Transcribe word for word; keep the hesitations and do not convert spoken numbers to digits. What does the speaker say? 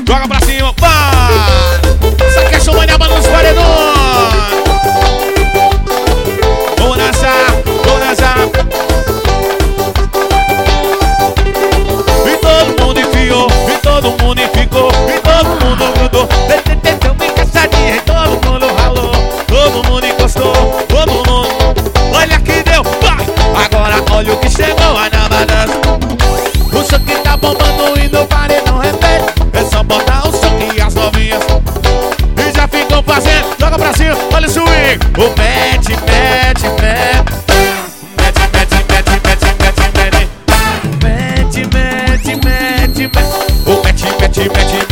joga pra cima, vai. Isso aqui é chumanhaba nos paredões. Vamos dançar, vamos dançar. E todo mundo enfiou, e todo mundo ficou, e todo mundo grudou. Deu uma encaixadinha e todo mundo ralou. Todo mundo encostou, todo mundo. Olha que deu, vai. Agora olha o que chegou, vai na balança. O som que tá bombando e no paredão repete. É só botar o som e as novinhas e já ficam fazendo, joga pra cima, olha o swing. O mete, mete, mete. Mete, mete, mete, mete, mete, mete. Mete, mete, mete, mete. O mete, mete, mete,